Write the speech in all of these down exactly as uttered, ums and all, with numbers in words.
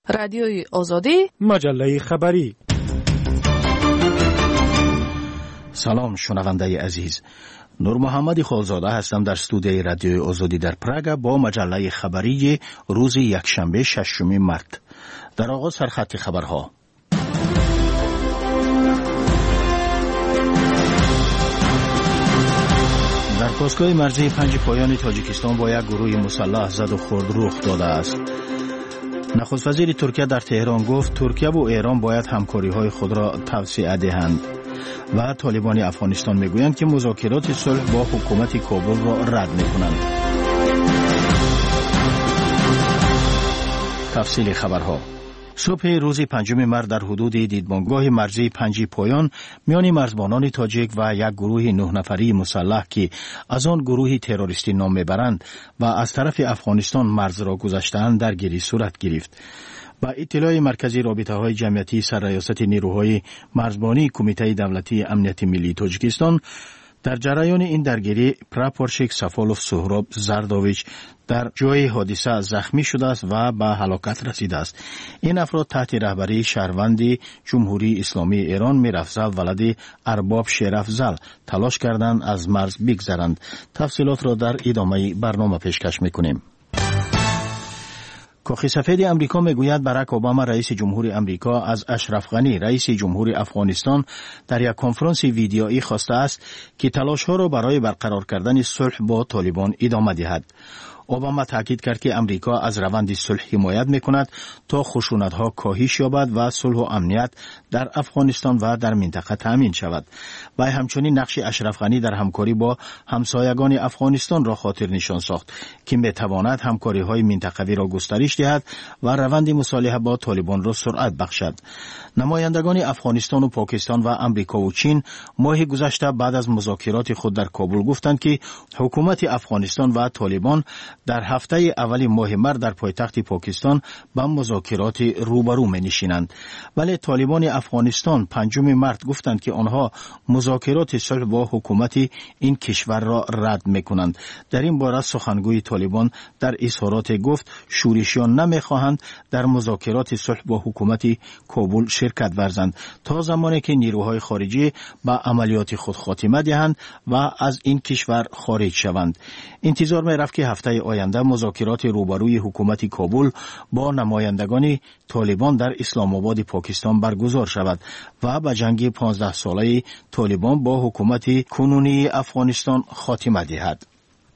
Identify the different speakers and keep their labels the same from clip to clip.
Speaker 1: رادیوی آزادی،
Speaker 2: مجله خبری.
Speaker 3: سلام شنونده عزیز، نور محمد خالزاده هستم در استودیوی رادیوی آزادی در پراگ با مجله خبری روز یکشنبه ششم مارت. در آغاز سرخط خبرها. در پاسگاه مرزی پنج پایان تاجیکستان با یک گروه مسلح زد و خورد رخ داده است. نخست وزیر ترکیه در تهران گفت ترکیه و ایران باید همکاری‌های خود را توسعه دهند و طالبان افغانستان میگویند که مذاکرات صلح با حکومت کابل را رد میکنند. تفصیل خبرها. صبح روز پنجم مارت در حدود دیدبانگاه مرزی پنج پایان میان مرزبانان تاجیک و یک گروه نه نفری مسلح که از آن گروه تروریستی نام میبرند و از طرف افغانستان مرز را گذشته‌اند درگیری صورت گرفت. با اطلاع مرکزی رابطه‌های جمعیتی سرریاست نیروهای مرزبانی کمیته دولتی امنیت ملی تاجیکستان، در جریان این درگیری پراپورشیک سفالوف سهراب زرداویچ در جای حادثه زخمی شده است و به هلاکت رسیده است. این افراد تحت رهبری شهروند جمهوری اسلامی ایران میرافزل ولد ارباب شیرافزل تلاش کردند از مرز بگذرند. تفصیلات را در ادامه برنامه پیشکش میکنیم. کاخ سفید امریکا میگوید باراک اوباما رئیس جمهوری امریکا از اشرف غنی رئیس جمهوری افغانستان در یک کنفرانس ویدیویی خواسته است که تلاش‌ها را برای برقرار کردن صلح با طالبان ادامه دهد. اوباما تاکید کرد که امریکا از روند صلح حمایت میکند تا خشونت‌ها کاهش یابد و صلح و امنیت در افغانستان و در منطقه تامین شود. و همچنین نقش اشرف غنی در همکاری با همسایگان افغانستان را خاطر نشان ساخت که میتواند همکاری‌های منطقوی را گسترش دهد و روند مصالحه با طالبان را سرعت بخشد. نمایندگان افغانستان و پاکستان و امریکا و چین ماه گذشته بعد از مذاکرات خود در کابل گفتند که حکومت افغانستان و طالبان در هفته اول ماه مارت در پایتخت پاکستان به مذاکرات روبرو می نشینند. ولی طالبان افغانستان پنجم مارت گفتند که آنها مذاکرات صلح با حکومت این کشور را رد می کنند. در این باره سخنگوی طالبان در اظهارات گفت شورشیان نمی خواهند در مذاکرات صلح با حکومت کابل شرکت ورزند تا زمانی که نیروهای خارجی به عملیات خود خاتمه دهند و از این کشور خارج شوند. انتظار می رفت که هفته آینده مذاکرات روبروی حکومت کابل با نمایندگان طالبان در اسلام آباد پاکستان برگزار شود و به جنگ پانزده ساله طالبان با حکومت کنونی افغانستان خاتمه دهد.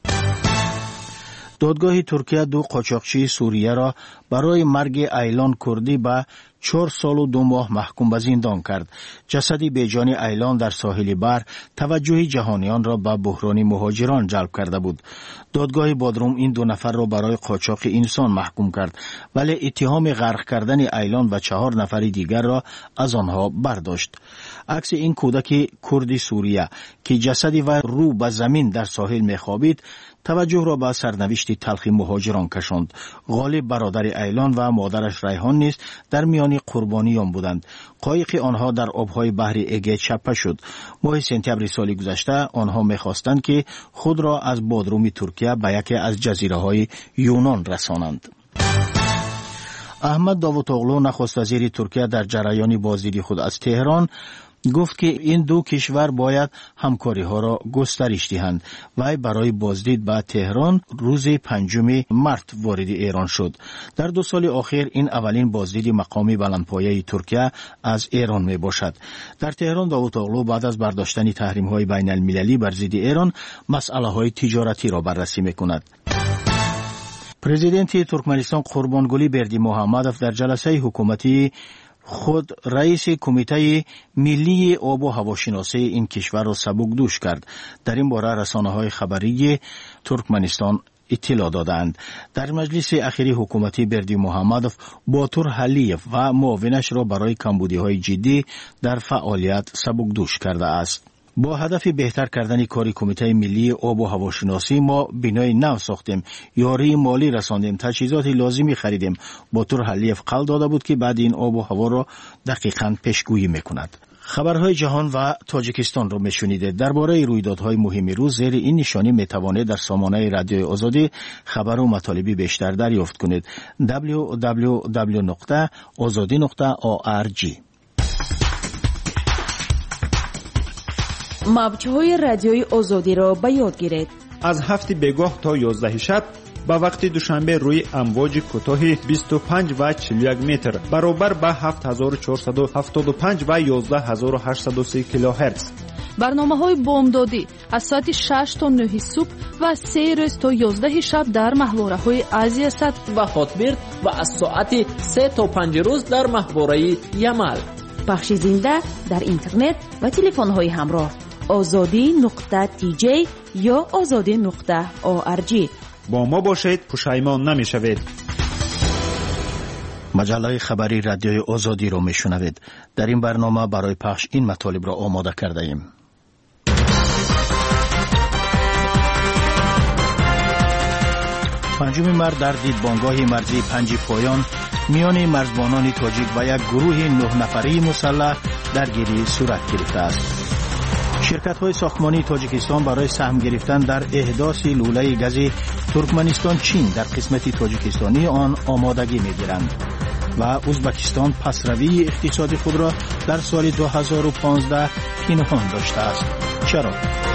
Speaker 3: دادگاه ترکیه دو قاچاقچی سوریه را برای مرگ ایلان کردی به چهار سال و دو ماه محکوم به زندان کرد. جسد بیجان ایلان در ساحل بر توجه جهانیان را به بحران مهاجران جلب کرده بود. دادگاه بادروم این دو نفر را برای قاچاق انسان محکوم کرد ولی اتهام غرق کردن ایلان و چهار نفر دیگر را از آنها برداشت. عکس این کودک کردی سوریه که جسد و رو به زمین در ساحل میخوابید توجه را به سرنوشت تلخ مهاجران کشاند. غالب برادر ایلان و مادرش ریحان نیز در میان قربانیان بودند. قایق آنها در آبهای بحر اگه چپه شد. ماه سپتامبر سال گذشته آنها می‌خواستند که خود را از بادروم ترکیه به یکی از جزیره‌های یونان رسانند. احمد داوطاغلو نخست وزیر ترکیه در جریان بازدید خود از تهران گفت که این دو کشور باید همکاری ها را گسترش دهند و برای بازدید به تهران روز پنجم مارت وارد ایران شد. در دو سال اخیر این اولین بازدید مقامی بلندپایه ترکیه از ایران می باشد. در تهران داوطاغلو بعد از برداشتن تحریم های بین المللی بر ضد ایران مسئله های تجارتی را بررسی می کند. پرزیدنت ترکمنستان قربانگلی بردیمحمدوف در جلسه حکومتی خود رئیس کمیته ملی آب و هواشناسی این کشور را سبکدوش کرد. در این باره رسانه‌های خبری ترکمنستان اطلاع دادند. در مجلس اخیری حکومتی بردیمحمدوف باتور حلیف و معاونش را برای کمبودی‌های جدی در فعالیت سبکدوش کرده است. با هدف بهتر کردن کاری کمیته ملی آب و هواشناسی ما بنای نو ساختیم، یاری مالی رساندیم، تجهیزات لازمی خریدیم. باتور حلیف قول داده بود که بعد این آب و هوا را دقیقاً پیشگویی میکند. خبرهای جهان و تاجیکستان رو میشنیدید. درباره رویدادهای مهم روز زیر این نشانی میتوانید در سامانه رادیوی آزادی خبر و مطالبی بیشتر دریافت کنید. دبلیو دبلیو دبلیو نقطه آزادی نقطه او آر جی.
Speaker 1: موج‌های رادیوی آزادی را به یاد گیرید.
Speaker 2: از هفت بیگاه تا یازده شب با وقت دوشنبه روی امواج کوتاه بیست و پنج و چهل و یک متر برابر با هفت هزار و چهارصد و هفتاد و پنج و یازده هزار و هشتصد و سی کیلوهرتز.
Speaker 4: برنامه‌های بامدادی از ساعت شش تا نه صبح و از سه روز تا یازده شب در محوره‌های آسیا صد
Speaker 5: و هاتبرد و از ساعت سه تا پنج روز در محوره یمل.
Speaker 1: پخش زنده در اینترنت و تلفن‌های همراه آزادی نقطه تی جی یا آزادی نقطه او آر جی.
Speaker 2: با ما باشید، پشیمان نمی‌شوید.
Speaker 3: مجله خبری رادیوی آزادی رو میشنوید. در این برنامه برای پخش این مطالب را آماده کرده ایم. پنجم مرد در دیدبانگاه مرزی پنج پایان میان مرزبانان تاجیک و یک گروه نه نفری مسلح درگیری صورت گرفته است. شرکت‌های ساختمانی تاجیکستان برای سهم گرفتن در احداث لوله گاز ترکمنستان چین در قسمت تاجیکستانی آن آمادگی می‌گیرند و ازبکستان پسروی اقتصادی خود را در سال دو هزار و پانزده پنهان داشته است. چرا؟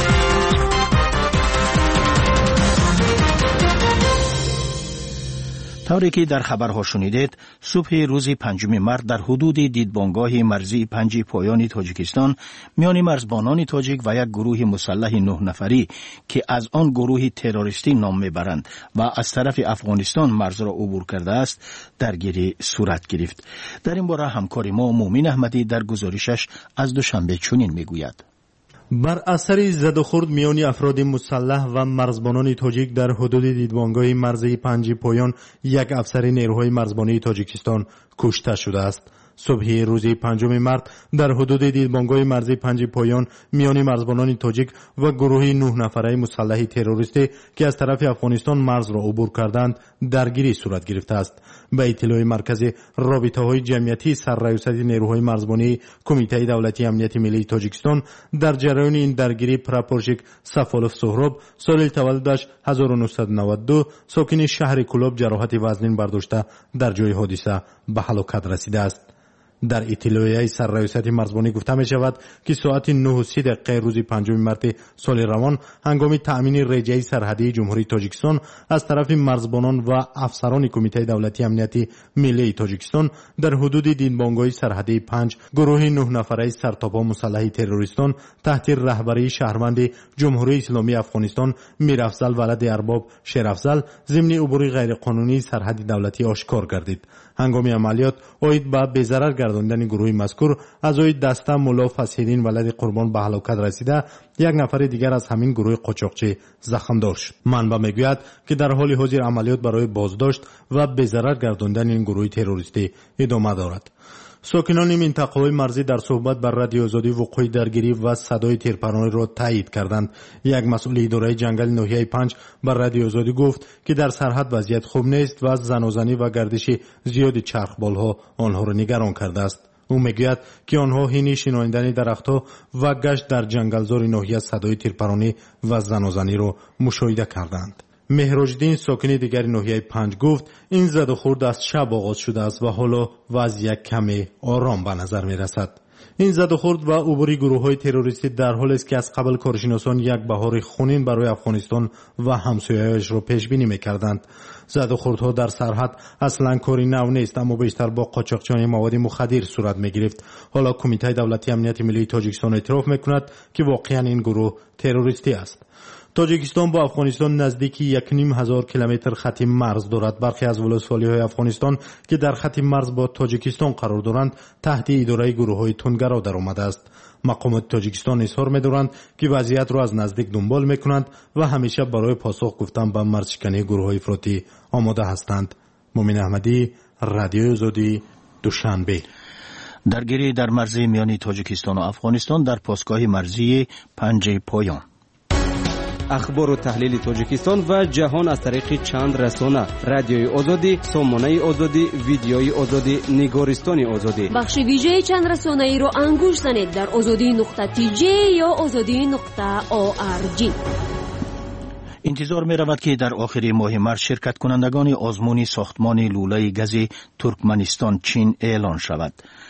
Speaker 3: طوری که در خبرها شنیدید، صبح روز پنجم مارس در حدود دیدبانگاه مرزی پنج پایان تاجیکستان میان مرزبانان تاجیک و یک گروه مسلح نه نفری که از آن گروه تروریستی نام میبرند و از طرف افغانستان مرز را عبور کرده است درگیری صورت گرفت. در این باره همکار ما مومن احمدی در گزارشش از دوشنبه چنین میگوید.
Speaker 6: بر اثر زد و خورد میان افراد مسلح و مرزبانان تاجیک در حدود دیدبانگاه مرزی پنج پایان یک افسر نیروهای مرزبانی تاجیکستان کشته شده است. صبح روز پنجم مارس در حدود دیدبانگاه مرزی پنج پایان میان مرزبانان تاجیک و گروه نه نفره مسلح تروریستی که از طرف افغانستان مرز را عبور کردند درگیری صورت گرفته است. به اطلاع مرکز رابطه‌های جمعیتی سررئیست نیروهای مرزبانی کمیته دولتی امنیت ملی تاجیکستان، در جریان این درگیری پراپورشیک سفالوف سهراب سال تولدش هزار و نهصد و نود و دو ساکن شهر کلاب جراحت وزنین برداشته در جای حادثه به هلاکت رسیده است. در اطلاعیه سررئیست مرزبانی گفته می شود که ساعت نه و سی دقیقه روز پنجم مارس سال روان هنگام تأمین رجعی سرحدی جمهوری تاجیکستان از طرف مرزبانان و افسران کمیته دولتی امنیتی ملی تاجیکستان در حدود دیدبانگاه سرحدی پنج گروه نه نفره سرتاپا مسلح تروریستان تحت رهبری شهروند جمهوری اسلامی افغانستان میرافضل ولد ارباب شیرافضل ضمن عبور غیرقانونی سرحد دولتی آشکار گردید. هنگام عملیات اوید به بی‌ضرر گرداندن گروه مذکور اعضای دسته ملا فصیح‌الدین ولد قربان به هلاکت رسیده، یک نفر دیگر از همین گروه قاچاقچی زخم داشت. منبع میگوید که در حال حاضر عملیات برای بازداشت و بی‌ضرر گرداندن این گروه تروریستی ادامه دارد. ساکنان منطقه‌های مرزی در صحبت بر رادیو آزادی وقوع درگیری و صدای تیرپرانی را تایید کردند. یک مسئول اداره جنگل ناحیه پنج بر رادیو آزادی گفت که در سرحد وضعیت خوب نیست و زنازنی و گردش زیاد چرخبالها آنها را نگران کرده است. او میگوید که آنها حین شناندن درختها و گشت در جنگلزار ناحیه صدای تیرپرانی و زنازنی را مشاهده کردند. مهراجدین ساکن دیگر ناحیه پنج گفت این زد و خورد از شب آغاز شده است و حالا وضعیت کمی آرام به نظر می رسد. این زد و خورد و عبوری گروه های تروریستی در حال است که از قبل کارشناسان یک بهار خونین برای افغانستان و همسایه‌اش را پیش بینی می‌کردند. زد و خوردها در سرحد اصلا کاری نو نیست، اما بیشتر با قاچاقچیان مواد مخدر صورت می‌گرفت. حالا کمیته دولتی امنیت ملی تاجیکستان اعتراف می‌کند که واقعاً این گروه تروریستی است. تاجیکستان با افغانستان نزدیک یک نیم هزار کیلومتر خط مرز دارد. برخی از ولسوالی‌های افغانستان که در خط مرز با تاجیکستان قرار دارند تحت اداره گروه‌های تندگرا درآمده است. مقامات تاجیکستان اظهار می‌دارند که وضعیت را از نزدیک دنبال می‌کنند و همیشه برای پاسخ گفتن به مرزشکنی گروه‌های افراطی آماده هستند. مومن احمدی، رادیو آزادی، دوشنبه.
Speaker 3: درگیری در مرزی میان تاجیکستان و افغانستان در پاسگاه مرزی پنج پایان.
Speaker 7: اخبار و تحلیل تاجیکستان و جهان از طریق چند رسانه: رادیوی آزادی، سامانه آزادی، ویدیوی آزادی، نگارستان آزادی.
Speaker 8: بخش ویژه چند رسانه ای رو انگوش زنید در آزادی نقطه تی جی یا آزادی نقطه او آر جی.
Speaker 3: انتظار می رود که در آخر ماه مارس شرکت کنندگان آزمون ساختمان لوله گاز ترکمنستان چین اعلان شود.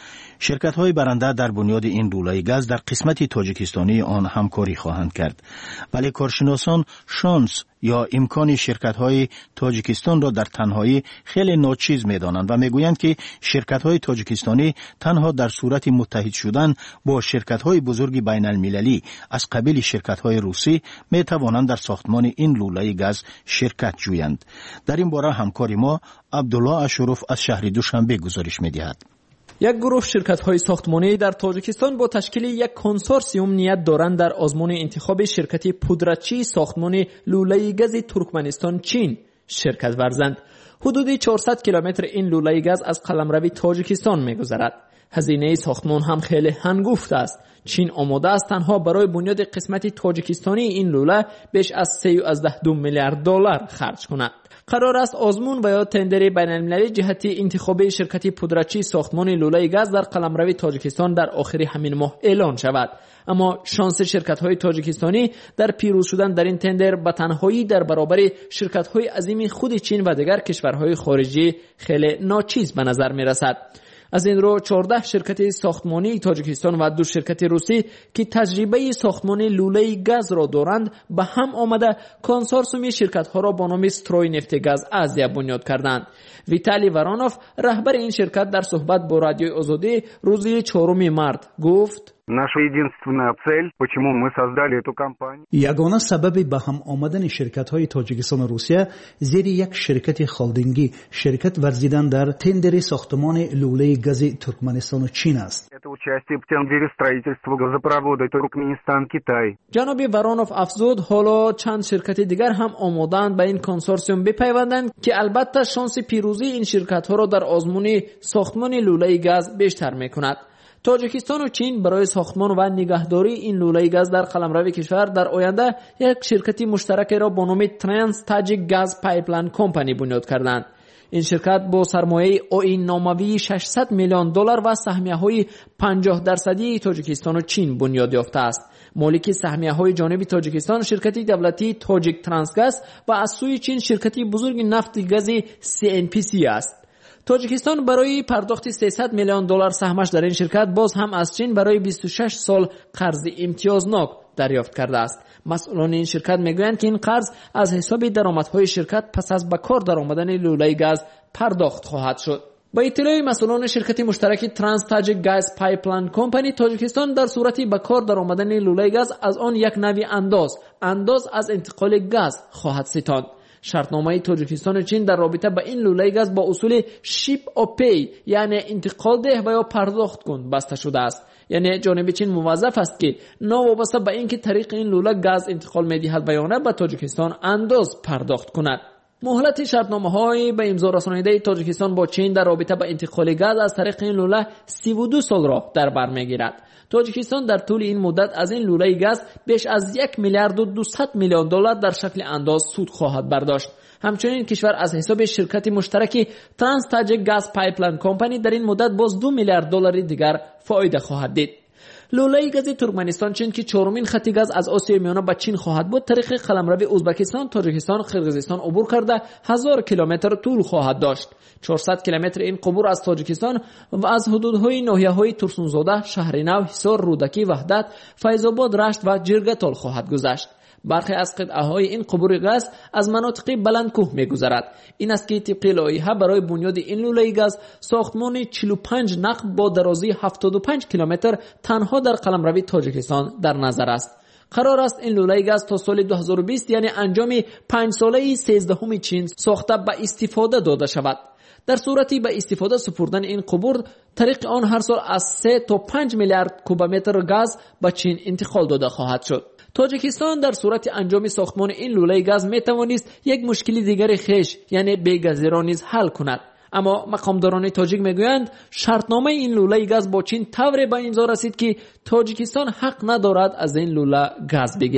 Speaker 3: شرکت های برنده در بنیاد این لوله گاز در قسمت تاجیکستانی آن همکاری خواهند کرد. ولی کارشناسان شانس یا امکان شرکت های تاجیکستان را در تنهایی خیلی ناچیز می دانند و می گویند که شرکت های تاجیکستانی تنها در صورت متحد شدن با شرکت های بزرگ بین المللی از قبیل شرکت های روسی می توانند در ساختمان این لوله گاز شرکت جویند. در این باره همکار ما عبدالله اشرف از شهر دوشنبه گزارش می دهد.
Speaker 5: یک گروه شرکت‌های ساختمانی در تاجیکستان با تشکیل یک کنسورسیوم نیت دارند در آزمون انتخاب شرکت پودرچی ساختمان لوله گاز ترکمنستان چین شرکت ورزند. حدود چهارصد کیلومتر این لوله گاز از قلمرو تاجیکستان می‌گذرد. هزینه ساختمان هم خیلی هنگفت است. چین آماده است تنها برای بنیاد قسمت تاجیکستانی این لوله بیش از سه و دو میلیارد دلار خرج کند. قرار است آزمون و یا تندر بین المللی جهت انتخاب شرکت پودرچی ساختمان لوله گاز در قلمرو تاجیکستان در آخر همین ماه اعلان شود. اما شانس شرکت‌های تاجیکستانی در پیروز شدن در این تندر به تنهایی در برابر شرکت‌های عظیم خود چین و دیگر کشورهای خارجی خیلی ناچیز به نظر می‌رسد. از این رو چهارده شرکت ساختمانی تاجیکستان و دو شرکت روسی که تجربه ساختمان لوله گاز را دارند به هم آمده کنسورسیوم شرکت‌ها را با نام ستروی نفت گاز آزیا بنیاد کردند. ویتالی ورانوف رهبر این شرکت در صحبت با رادیوی آزادی روز چهارم مارس گفت:
Speaker 9: наша единственная цель, почему мы создали эту компанию.
Speaker 10: یگانه سبب به هم آمدن شرکت‌های تاجیکستان و روسیه زیر یک شرکت خالدینگی شرکت ورزیدن در تندر ساختمان لوله گاز ترکمنستان و چین است.
Speaker 9: Это участие в тендере строительства газопровода Туркменистан-Китай.
Speaker 5: جناب ورانوف افزود حالا چند شرکت دیگر هم آماده‌اند به این کنسورسیوم بپیوندند که البته شانس پیروزی این شرکت‌ها را در آزمون ساختمان لوله گاز بیشتر می‌کند. تاجیکستان و چین برای ساختمان و نگهداری این لوله گاز در قلمرو کشور در آینده یک شرکت مشترک را با نام ترانس تاجیک گاز پایپلاین کمپانی بنیاد کردند. این شرکت با سرمایه آیین ناموی ششصد میلیون دلار و سهمیه‌های پنجاه درصدی تاجیکستان و چین بنیاد یافته است. مالک سهمیه‌های جانب تاجیکستان شرکت دولتی تاجیک ترانسگاز و از سوی چین شرکت بزرگ نفت گاز سی ان پی سی است. تاجیکستان برای پرداخت سیصد میلیون دلار سهمش در این شرکت باز هم از چین برای بیست و شش سال قرض امتیازناک دریافت کرده است. مسئولان این شرکت میگویند که این قرض از حساب درآمدهای شرکت پس از به کار درآمدن لوله گاز پرداخت خواهد شد. با اطلاع مسئولان شرکت مشترک ترانس تاجیک گاز پایپلاین کمپانی تاجیکستان در صورت به کار درآمدن لوله گاز از آن یک نوع انداز انداز از انتقال گاز خواهد ستاند. شرطنامه تاجیکستان و چین در رابطه با این لوله گاز با اصول شیپ او پی یعنی انتقال ده و یا پرداخت کن بسته شده است. یعنی جانب چین موظف است که ناوابسته به اینکه طریق این لوله گاز انتقال می‌دهد و یا نه به تاجیکستان انداز پرداخت کند. مهلت شرطنامه‌های به امضا رسانیده تاجیکستان با چین در رابطه با انتقال گاز از طریق این لوله سی و دو سال را در بر می‌گیرد. تاجیکستان در طول این مدت از این لوله گاز بیش از یک میلیارد و دویست میلیون دلار در شکل انداز سود خواهد برداشت. همچنین کشور از حساب شرکت مشترک ترانس تاجیک گاز پایپلاین کمپانی در این مدت باز دو میلیارد دلار دیگر فایده خواهد دید. لوله گاز ترکمنستان چین که چهارمین خط گاز از آسیا میانه به چین خواهد بود طریق قلمرو ازبکستان، تاجیکستان، قرقیزستان عبور کرده هزار کیلومتر طول خواهد داشت. چهارصد کیلومتر این عبور از تاجیکستان و از حدودهای ناحیه‌های ترسونزاده، شهرنو، حصار، رودکی، وحدت، فیض‌آباد، رشت و جرگتال خواهد گذشت. برخی از قطعه‌های این عبور گاز از مناطق بلندکوه می‌گذرد. این است که طبق لایحه برای بنیاد این لوله گاز ساختمان چهل و پنج نقب با درازی هفتاد و پنج کیلومتر تنها در قلمرو تاجیکستان در نظر است. قرار است این لوله گاز تا سال دو هزار و بیست یعنی انجام پنج ساله سیزدهم چین ساخته به استفاده داده شود. در صورتی به استفاده سپردن این قبور طریق آن هر سال از سه تا پنج میلیارد کوبمتر گاز به چین انتقال داده خواهد شد. تاجیکستان در صورت انجام ساختمان این لوله گاز می توانست یک مشکل دیگر خیش یعنی بی‌گازی را نیز حل کند. اما مقامداران تاجیک میگویند شرطنامه این لوله گاز با چین طوری به امضا رسید که تاجیکستان حق ندارد از این لوله گاز بگیرد.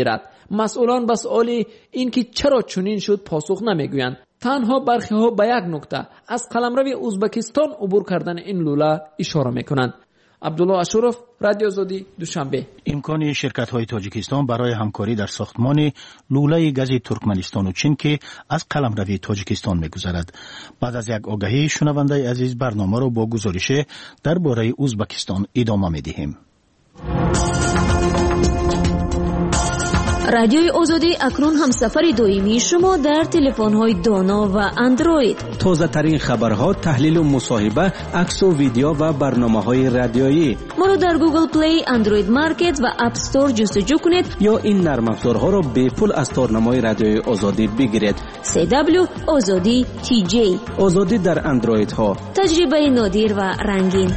Speaker 5: مسئولان به سؤال این که چرا چنین شد پاسخ نمیگویند. تنها برخی ها به یک نکته از قلمرو ازبکستان عبور کردن این لوله اشاره میکنند. عبدالله اشرف، رادیو آزادی، دوشنبه.
Speaker 3: امکان شرکت های تاجیکستان برای همکاری در ساختمان لوله گاز ترکمنستان و چین که از قلمرو تاجیکستان میگذرد. بعد از یک آگهی، شنونده عزیز برنامه را با گزارش درباره ازبکستان ادامه میدهیم.
Speaker 8: رادیوی آزادی اکنون هم سفر دائمی شما در تلفن‌های دانا و اندروید.
Speaker 7: تازه ترین خبرها، تحلیل و مصاحبه، عکس و ویدیو و برنامه‌های رادیویی.
Speaker 8: ما رو در گوگل پلی، اندروید مارکت و اپ استور جستجو کنید
Speaker 7: یا این نرم افزارها را به پول از تارنمای رادیوی آزادی بگیرید.
Speaker 8: سی دبلیو آزادی تی جی.
Speaker 7: آزادی در اندروید ها.
Speaker 8: تجربه نادر و رنگین.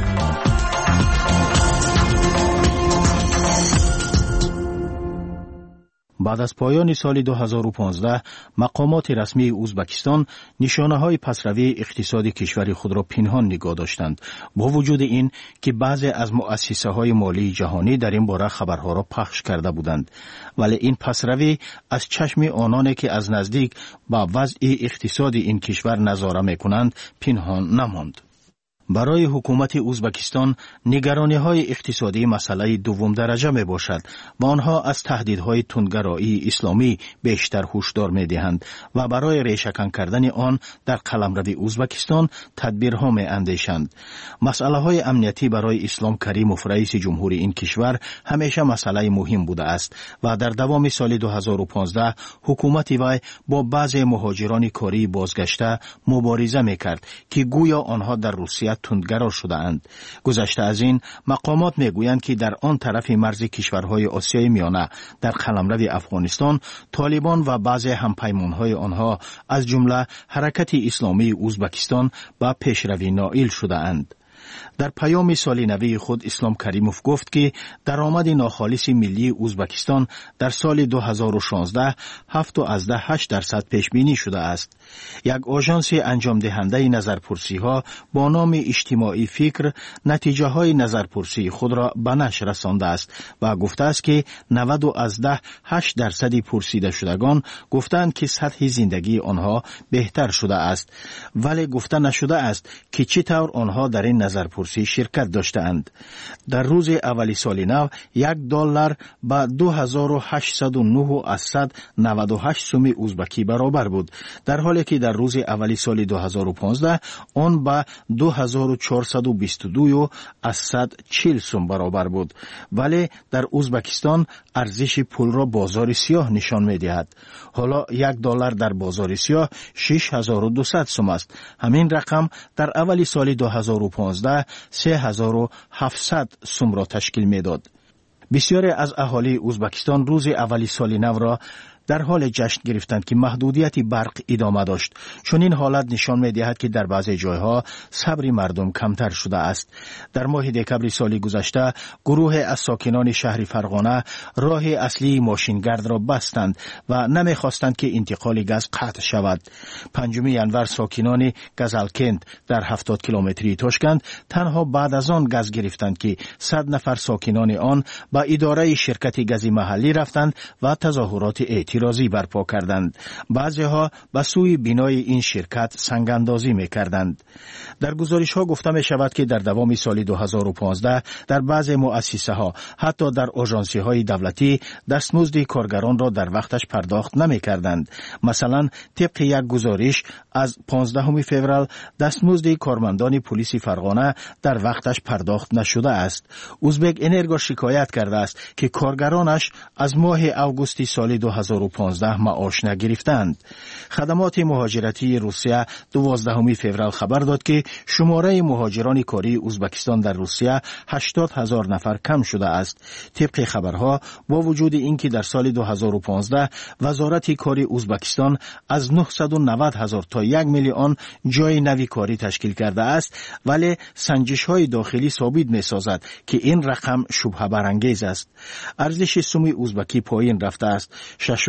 Speaker 3: بعد از پایان سال دو هزار و پانزده، مقامات رسمی ازبکستان نشانه‌های پسروی اقتصادی کشور خود را پنهان نگاه داشتند، با وجود این که بعضی از مؤسسه‌های مالی جهانی در این باره خبرها را پخش کرده بودند، ولی این پسروی از چشم آنانی که از نزدیک با وضع اقتصادی این کشور نظاره می‌کنند پنهان نماند. برای حکومت ازبکستان نگرانی‌های اقتصادی مسئله دوم درجه می باشد و آنها از تهدیدهای تندگرایی اسلامی بیشتر هشدار می دهند و برای ریشه‌کن کردن آن در قلمرو ازبکستان تدبیرها می اندیشند. مسئله‌های امنیتی برای اسلام کریموف رئیس جمهوری این کشور همیشه مسئله مهم بوده است و در دوام سال دو هزار و پانزده حکومت وی با بعضی مهاجران کاری بازگشته مبارزه می کرد که گویا آنها در روسیه تندگرا شده اند. گذشته از این، مقامات میگویند که در آن طرف مرز کشورهای آسیای میانه در قلمرو افغانستان، طالبان و بعضی همپیمانهای آنها از جمله حرکت اسلامی ازبکستان به پیشروی نائل شده اند. در پیام سال نوی خود اسلام کریموف گفت که درآمد ناخالص ملی ازبکستان در سال دو هزار و شانزده هفت و از ده هشت درصد پیش بینی شده است. یک آژانس انجام دهنده نظرپرسی ها با نام اجتماعی فکر نتیجه های نظرپرسی خود را به نشر رسانده است و گفته است که نود و از ده هشت درصد پرسیده شدگان گفتند که سطح زندگی آنها بهتر شده است، ولی گفته نشده است که چطور آنها در این نظرپرسی شرکت داشتند. در روز اولی سال نو یک دلار با دو هزار و هشتصد و نه و صد و نود و هشت سوم ازبکی برابر بود، در حالی که در روز اولی سال دو هزار و پانزده آن با دو هزار و چهارصد و بیست و دو و صد و چهل سوم برابر بود. ولی در ازبکستان ارزش پول را بازار سیاه نشان می دهد. حالا یک دلار در بازار سیاه شش هزار و دویست سوم است. همین رقم در اولی سال دو هزار و پانزده سه هزار و هفتصد سوم را تشکیل می داد. بسیاری از اهالی ازبکستان روز اولی سال نو را در حال جشن گرفتند که محدودیت برق ادامه داشت، چون این حالت نشان می دهد که در بعضی جایها صبر مردم کمتر شده است. در ماه دکمبر سال گذشته گروه از ساکنان شهر فرغانه راه اصلی ماشینگرد را بستند و نمی خواستند که انتقال گاز قطع شود. پنجم ینور ساکنان گزلکند در هفتاد کیلومتری تاشکند تنها بعد از آن گاز گرفتند که صد نفر ساکنان آن با اداره شرکت گاز محلی رفتند و تظاهرات اعتراضی برپا کردند. بعضی ها به سوی بینای این شرکت سنگ اندازی می کردند. در گزارش ها گفته می شود که در دوام سال دو هزار و پانزده در بعضی مؤسسه ها حتی در آژانسی های دولتی دستمزد کارگران را در وقتش پرداخت نمی کردند. مثلا طبق یک گزارش از پانزدهم فوریه دستمزد کارمندان پلیس فرغانه در وقتش پرداخت نشده است. ازبک انرژی شکایت کرده است که کارگرانش از ماه اوگوست سال دو هزار و پانزده معاش نگرفتند. خدمات مهاجرتی روسیه دوازدهم فوریه خبر داد که شماره مهاجران کاری ازبکستان در روسیه هشتاد هزار نفر کم شده است. طبق خبرها با وجود اینکه در سال دو هزار و پانزده وزارت کاری ازبکستان از نهصد و نود هزار تا یک میلیون جای نوی کاری تشکیل کرده است، ولی سنجش های داخلی ثابت می سازد که این رقم شبهه برانگیز است. ارزش سوم ازبکی پایین رفته است. شش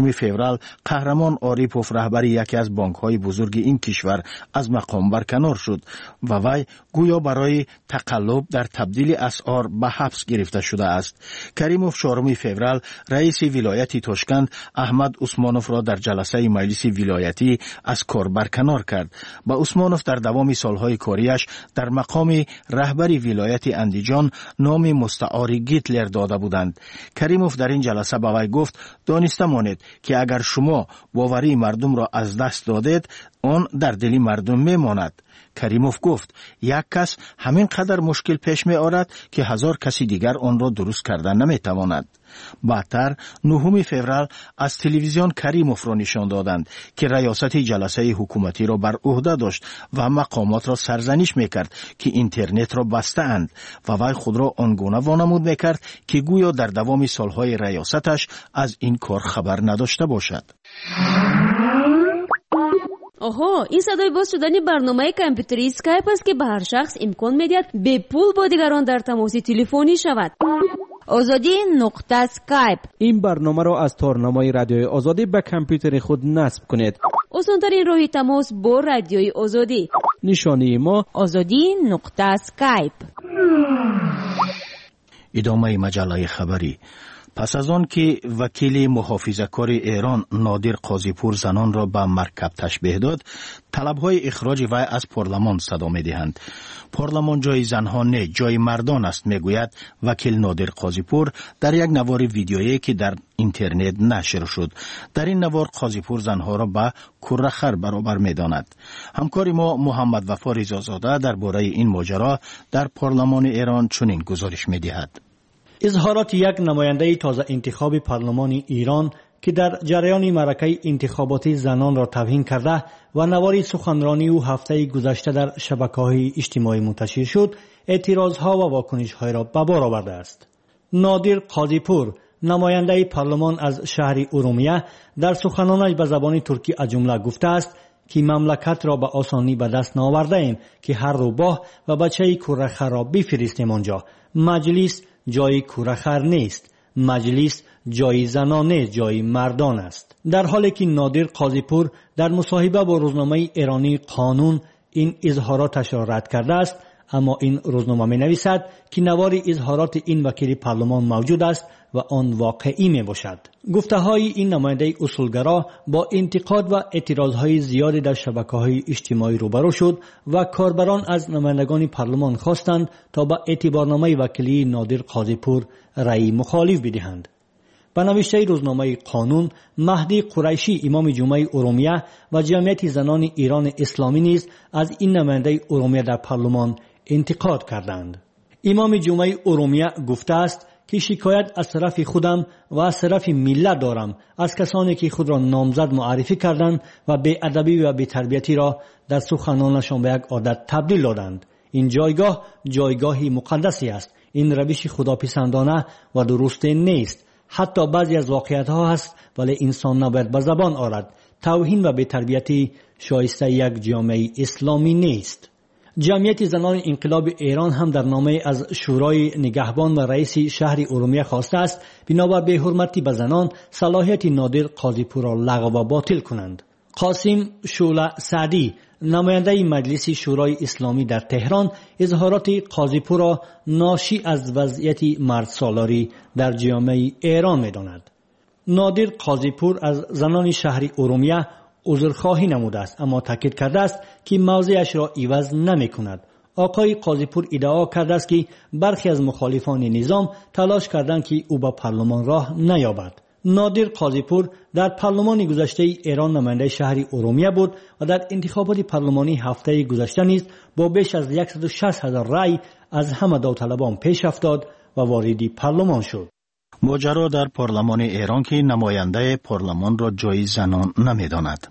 Speaker 3: ششم فوریه قهرمان آریپوف رهبر یکی از بانک‌های بزرگ این کشور از مقام برکنار شد و وی گویا برای تقلب در تبدیل اسعار به حبس گرفته شده است. کریموف چهارم فوریه رئیس ولایت تاشکند احمد عثمانوف را در جلسه مجلس ولایتی از کار برکنار کرد. با عثمانوف در دوام سالهای کاریش در مقام رهبر ولایت اندیجان نام مستعار گیتلر داده بودند. کریموف در این جلسه به وی گفت دانسته مانید که اگر شما باوری مردم را از دست دادید آن در دل مردم میماند. کریموف گفت یک کس همین قدر مشکل پیش می آورد که هزار کسی دیگر آن را درست کردن نمی تواند. بعدتر نهم فوریه از تلویزیون کریموف را نشان دادند که ریاست جلسه حکومتی را بر عهده داشت و مقامات را سرزنش میکرد که اینترنت را بسته اند و وی خود را آنگونه وانمود میکرد که گویا در دوام سالهای ریاستش از این کار خبر نداشته باشد.
Speaker 8: آها، این صدای باز شدن برنامه کامپیوتری اسکایپ است که به هر شخص امکان میدهد به پول با دیگران در تماس تلفنی شود. آزادی نقطه اسکایپ.
Speaker 7: این برنامه را از تارنمای رادیوی آزادی به کامپیوتر خود نصب کنید.
Speaker 8: آسان‌ترین راه تماس با رادیوی آزادی.
Speaker 7: نشانی ما
Speaker 1: آزادی نقطه اسکایپ.
Speaker 3: ادامه مجله خبری. پس از آن که وکیل محافظه‌کار ایران نادر قاضیپور زنان را به مرکب تشبیه داد، طلب‌های اخراج وی از پارلمان صدا می‌دهند. پارلمان جای زنها نه، جای مردان است، میگوید وکیل نادر قاضیپور در یک نوار ویدیویی که در اینترنت نشر شد. در این نوار قاضیپور زنها را به کرخر برابر می‌داند. همکار ما محمد وفا رضازاده درباره این ماجرا در پارلمان ایران چنین گزارش می‌دهد.
Speaker 11: اظهارات یک نماینده تازه انتخاب پارلمان ایران که در جریان معرکه انتخاباتی زنان را توهین کرده و نواری سخنرانی او هفته گذشته در شبکه‌های اجتماعی منتشر شد، اعتراضها و واکنش‌های را به بار آورده است. نادر قاضیپور، نماینده پارلمان از شهر ارومیه، در سخنانش به زبان ترکی از جمله گفته است که مملکت را به آسانی به دست نآورده ایم که هر روباه و بچه کرخر را بفرستیم آنجا. مجلس جای کرخر نیست، مجلس جای زنان نیست، جای مردان است. در حالی که نادر قاضیپور در مصاحبه با روزنامه ایرانی قانون این اظهاراتش را رد کرده است، اما این روزنامه می نویسد که نوار اظهارات این وکیل پارلمان موجود است و آن واقعی می باشد. گفته های این نماینده اصولگرا با انتقاد و اعتراض های زیادی در شبکه های اجتماعی روبرو شد و کاربران از نمایندگان پارلمان خواستند تا به اعتبارنامه وکیلی نادر قاضیپور رأی مخالف بدهند. به نوشته روزنامه قانون، مهدی قریشی امام جمعه ارومیه و جمعیت زنان ایران اسلامی نیز از این نماینده ارومیه در پارلمان انتقاد کردند. امام جمعه ارومیه گفته است که شکایت از طرف خودم و از طرف ملت دارم از کسانی که خود را نامزد معرفی کردند و بی ادبی و بی تربیتی را در سخنانشان به یک عادت تبدیل دادند. این جایگاه جایگاهی مقدسی است. این روش خداپسندانه و درست نیست. حتی بعضی از واقعیت‌ها هست ولی انسان نباید به زبان آورد. توهین و بی‌تربیتی شایسته یک جامعه اسلامی نیست. جمعیت زنان انقلاب ایران هم در نامه از شورای نگهبان و رئیس شهر ارومیه خواسته است بنابر بی‌حرمتی به زنان صلاحیت نادر قاضیپور را لغو و باطل کنند. قاسم شوله سعدی، نماینده مجلس شورای اسلامی در تهران، اظهارات قاضیپور را ناشی از وضعیت مرد سالاری در جامعه ایران می‌داند. نادر قاضیپور از زنان شهر ارومیه عذرخواهی نموده است، اما تاکید کرده است که موضعش را عوض نمی‌کند. آقای قاضیپور ادعا کرده است که برخی از مخالفان نظام تلاش کردند که او به پارلمان راه نیابد. نادر قاضیپور در پارلمان گذشته ایران نماینده شهر ارومیه بود و در انتخابات پارلمانی هفته گذشته نیز با بیش از صد و شصت هزار رای از همه داوطلبان پیش افتاد و وارد پارلمان شد.
Speaker 3: ماجرا در پارلمان ایران که نماینده پارلمان را جای زنان نمی‌داند.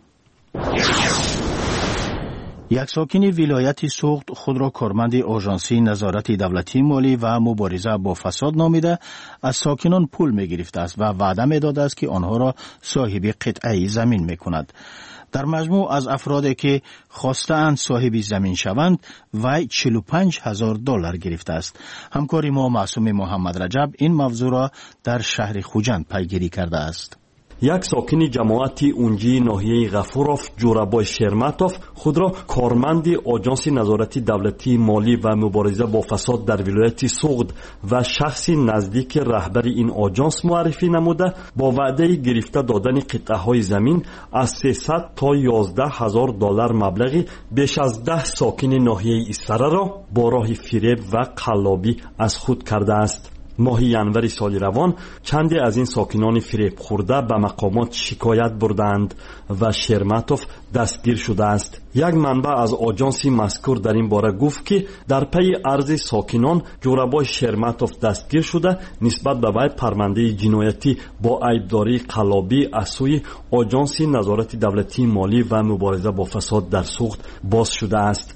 Speaker 3: یک ساکن ولایت سوخت خود را کارمند آژانسی نظارت دولتی مالی و مبارزه با فساد نامیده از ساکنان پول می‌گرفته است و وعده می‌داده است که آنها را صاحب قطعه زمین می‌کند. در مجموع از افرادی که خواستند صاحب زمین شوند وی چهل و پنج هزار دلار گرفته است. همکار ما معصوم محمد رجب این موضوع را در شهر خوجند پیگیری کرده است.
Speaker 12: یک ساکن جماعت اونجی ناحیه غفوروف جورابای شرماتوف خود را کارمند آژانس نظارتی دولتی مالی و مبارزه با فساد در ولایت سوغد و شخصی نزدیک رهبر این آژانس معرفی نموده با وعده گرفته دادن قطعه های زمین از سیصد تا یازده هزار دلار مبلغی بیش از ده ساکن ناحیه اسفره را با راه فریب و قلابی از خود کرده است. ماه ینوری سال روان چندی از این ساکنان فریب خورده به مقامات شکایت بردند و شرماتوف دستگیر شده است. یک منبع از آژانس مذکور در این باره گفت که در پی عرض ساکنان جورابای شرماتوف دستگیر شده نسبت به وی پرونده جنایتی با عیبداری قلابی از سوی آژانس نظارت دولتی مالی و مبارزه با فساد در سوغد باز شده است.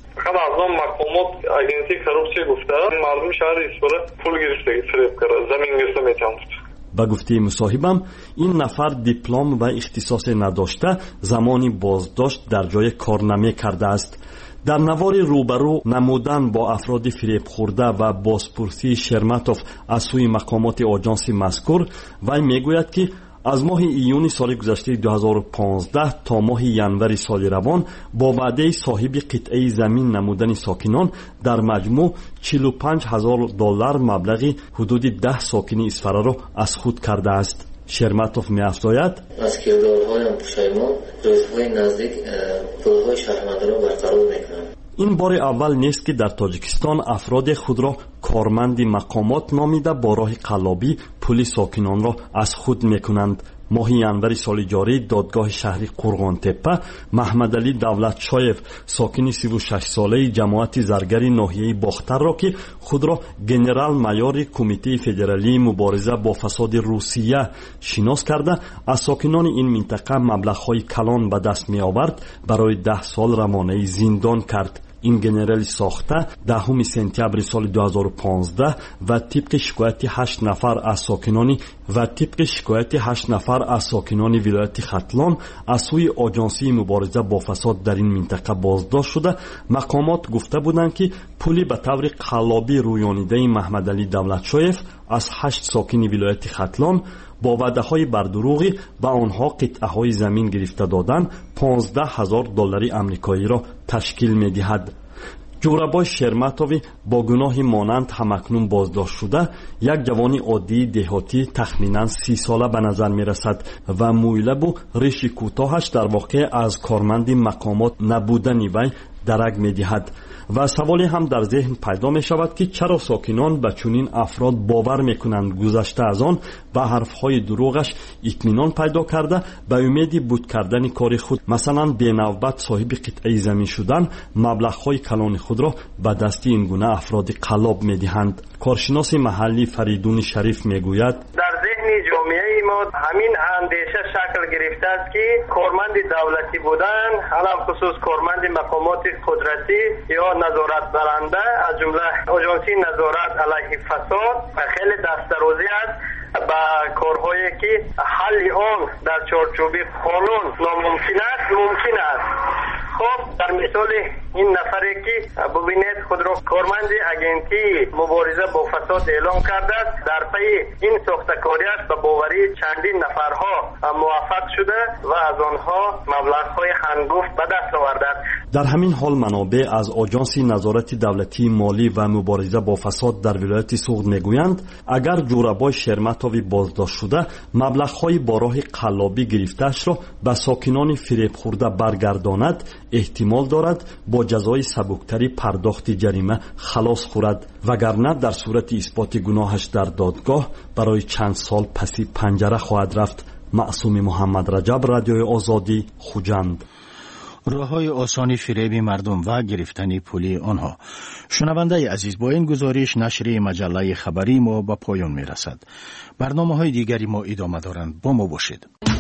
Speaker 13: агенти коррупции гуфта мардум шаҳри Исфара пул гирифтаги фиреб карда замин гирифта метавонд.
Speaker 12: ба гуфтаи мусоҳибам ин нафар диплом ва ихтисосе надошта замони боздошт дар ҷое кор намекардааст. дар навори рӯбарӯ намудан бо афроди фиребхӯрда ва бозпурсии Шерматов аз сӯи мақомоти оҷонси мазкур вай мегӯяд ки аз моҳи июни соли гузаштаи ду ҳазору понздаҳ то моҳи январи соли равон бо ваъдаи соҳиби қитъаи замин намудани сокинон дар маҷмӯъ чилу панҷ ҳазор доллар маблағи ҳудуди даҳ сокини Исфараро аз худ кардааст. Шерматов меафзояд:
Speaker 14: аз кирдорҳоям пушаймон рӯзҳои наздик пулҳои шаҳрвандиро барқарор мекунам.
Speaker 12: ин бори аввал нест ки дар Тоҷикистон афроди худро корманди мақомот номида бо роҳи қаллобӣ пули сокинонро аз худ мекунанд. моҳи январи соли ҷорӣ додгоҳи шаҳри Қурғонтеппа Маҳмадалӣ Давлатшоев сокини сиву шашсолаи ҷамоати заргари ноҳияи Бохтарро ки худро генерал-майори Кумитаи федералии мубориза бо фасоди Русия шинос карда аз сокинони ин минтақа маблағҳои калон ба даст меовард барои даҳ сол равонаи зиндон кард. ин генерали сохта даҳуми сентябри соли ду ҳазору понздаҳ ва тибқи шикояти ҳашт нафар аз сокинони ва тибқи шикояти ҳашт нафар аз сокинони вилояти Хатлон аз сӯи оҷонсии мубориза бо фасод дар ин минтақа боздошт шуда мақомот гуфта буданд ки пули ба таври қаллобӣ рӯёнидаи Маҳмадалӣ Давлатшоев аз ҳашт сокини вилояти Хатлон бо ваъдаҳои бардурӯғӣ ба онҳо қитъаҳои замин гирифта додан понздаҳ ҳазор доллари амрикоиро ташкил медиҳад. ҷурабой Шерматови бо гуноҳи монанд ҳамакнун боздошт шуда як ҷавони оддии деҳотӣ тахминан си сола ба назар мерасад ва мӯйлабу риши кӯтоҳаш дар воқеъ аз корманди мақомот набудани вай дарак медиҳад. ва саволе ҳам дар зеҳн пайдо мешавад ки чаро сокинон ба чунин афрод бовар мекунанд гузашта аз он ба ҳарфҳои дурӯғаш итминон пайдо карда ба умеди буд кардани кори худ масалан бенавбат соҳиби қитъаи замин шудан маблағҳои калони худро ба дасти ин гуна афроди қаллоб медиҳанд. коршиноси маҳаллӣ Фаридуни Шариф мегӯяд:
Speaker 13: дар зеҳни ҷомеаи мо ҳамин андеша шакл гирифтааст ки корманди давлатӣ будан алал хусус корманди мақомоти қудратӣ ё назоратбаранда аз ҷумла оҷонсии назорат алайҳи фасод хеле дастдарозӣ аст ба корҳое ки ҳалли он дар чорчӯби қонун номумкин аст мумкин аст. хоб дар мисоли ин нафаре ки бубинед худро корманди агентии мубориза бо фасод эълон кардааст дар пайи ин сохтакориаш ба боварии чандин нафарҳо муваффақ шуда ва аз онҳо маблағҳои ҳангуфт ба даст овардааст.
Speaker 12: дар ҳамин ҳол манобеъ аз оҷонси назорати давлатии молӣ ва мубориза бо фасод дар вилояти Суғд мегӯянд агар ҷурабой Шерматови боздоштшуда маблағҳои бо роҳи қаллобӣ гирифтаашро ба сокинони фиребхӯрда баргардонад эҳтимол дорад бо ҷазои сабуктари пардохти ҷарима халос хӯрад вагарна дар сурати исботи гуноҳаш дар додгоҳ барои чанд сол паси панҷара хоҳад рафт. маъсуми муҳаммадраҷаб, радиои озодӣ, хуҷанд.
Speaker 3: راه‌های آسانی فریب مردم و گرفتن پولی آنها. شنونده عزیز، با این گزارش نشر مجله خبری ما به پایان میرسد. برنامه‌های دیگری ما ادامه دارند. با ما باشید.